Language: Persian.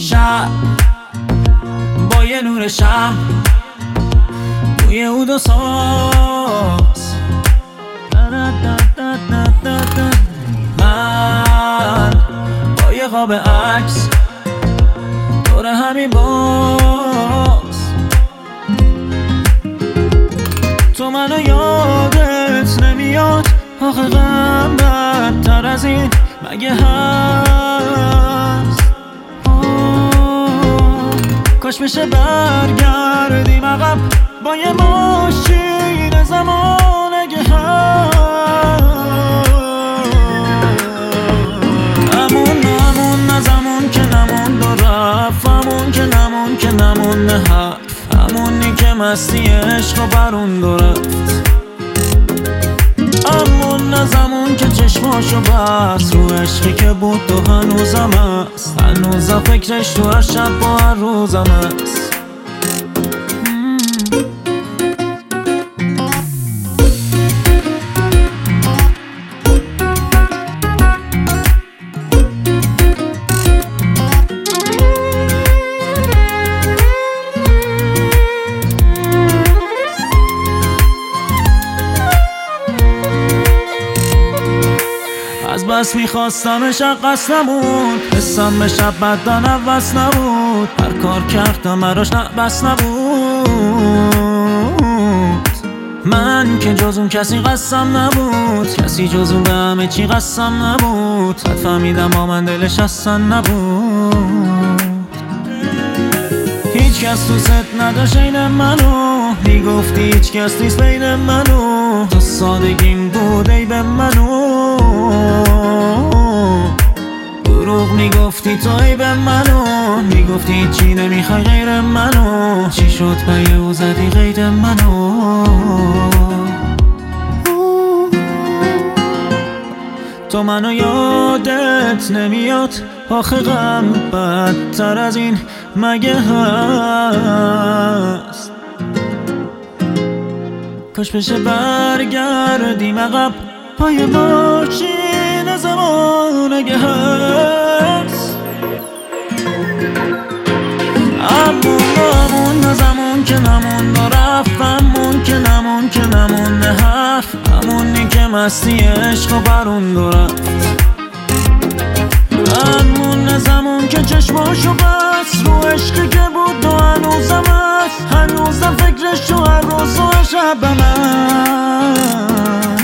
شب با یه نور شب روی اود و ساز من با یه قاب عکس دور همین باز تو منو یادت نمیاد آخه غم بدتر از این مگه هست کاش بشه برگردیم عقب با یه ماشین زمان اگه هست همون نه زمان که نمون دو رفت همون که نمون که نمون حرف همونی که مستی عشق و برون دو رفت همون نه زمان که چشماشو بست رو عشقی که بود تو هنوزم هست هنوزم فکرش تو هر شب با هر روزم هست از بس میخواستمش قصد نبود حسم به شب بدن عوض نبود هر کار کردم براش بس نبود من که جز اون کسی قسم نبود کسی جز اون به همه چی قسم نبود حد فهمیدم با من دلش اصلا نبود هیچ کس تو ست نداشت این منو میگفتی هیچ کس نیست بین منو تو سادگیم بود ای به منو دروغ میگفتی تو ای به منو میگفتی چی نمیخوای غیر منو چی شد پی او زدی غیر منو تو منو یادت نمیاد آخه غم بدتر از این مگه هست کاش بشه برگردیم عقب پای ماشین زمان اگه هست همون نه زمان که نمون و رفت همون که نمون که نمون حرف همونی که مستی عشق و برون دو رفت همون نه زمان که چشماشو بست رو عشقی که بود و هنوزم هست هنوزم فکرش تو هر روز و هر شبم هست